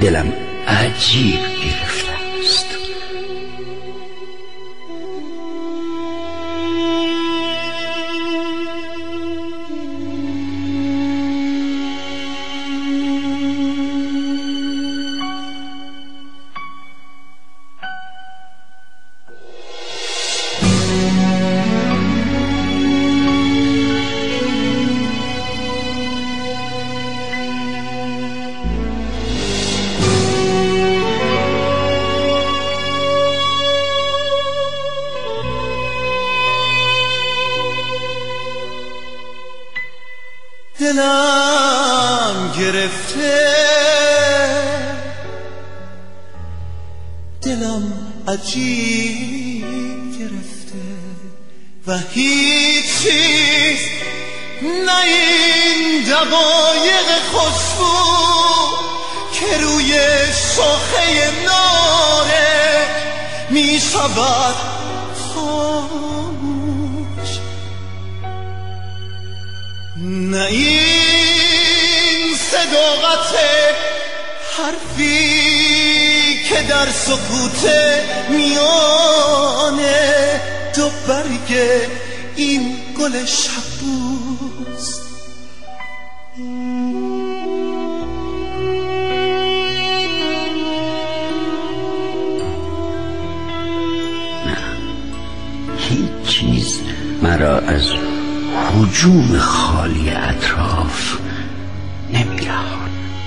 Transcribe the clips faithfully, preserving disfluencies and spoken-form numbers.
دلم عجیب گرفته است. دلم گرفته، دلم عجیب گرفته و هیچ چیز نه این دقایق خوشبو که روی شاخه ناره می شود خاموش، نه این صداقت حرفی که در سکوت میانه دو برگ این گل شبوست. نه، هیچ چیز مرا از هجوم خالی اطراف نمی‌رهاند.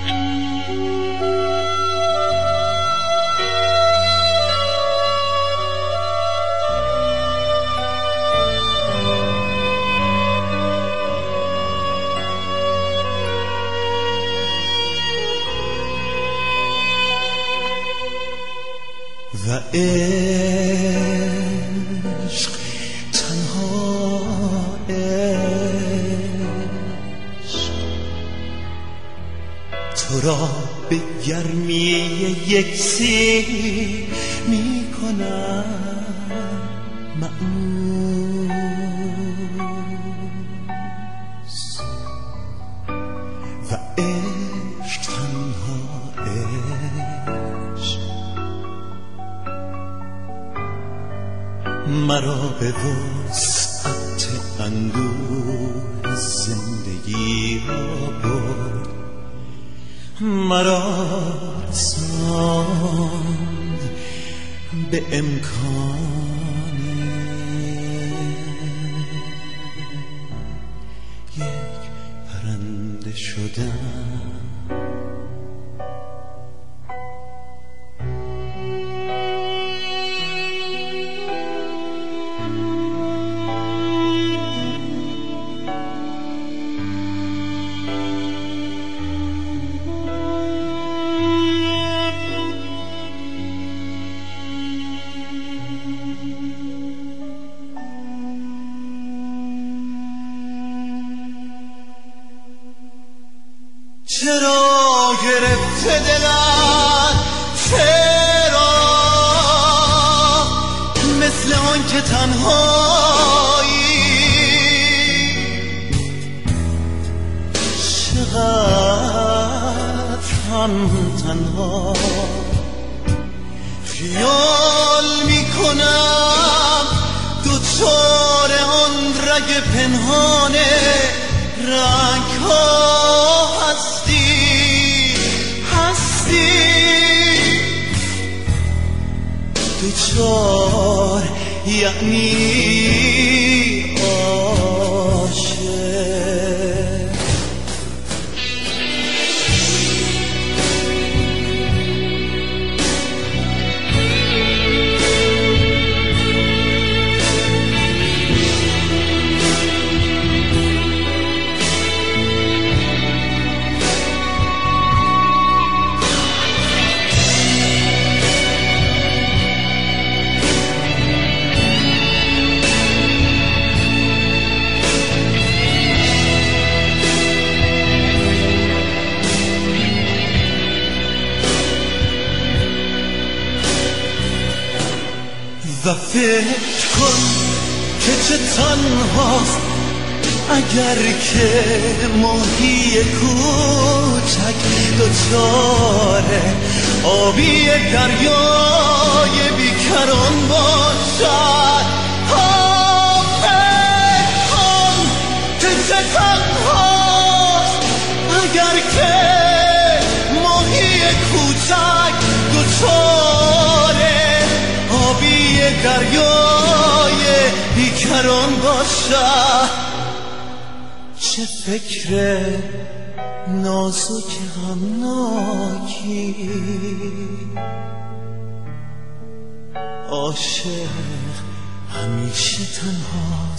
و عشق تنها عشق تو را به گرمی یکسیر می کنم مأموس، و عشق تنها عشق مرا به وسعت اندوه زندگی را برد، مرا رساند به امکان یک پرنده شدن. چرا گرفته دلت، چرا مثل آن که تنهایی، چقدر هم تنها خیال میکنم دوچار آن رگ پنهانه رنگ ها هستی هستی دوچار یعنی عاشق. و فکر کن که چه تنهاست اگر که ماهی کوچک دوچاره آبی دریای بیکران باشد، فکر کن که چه تنهاست اگر که ماهی کوچک دوچاره آبی دریای بیکران باشد. چه فکر نازک غمناکی، عاشق همیشه تنها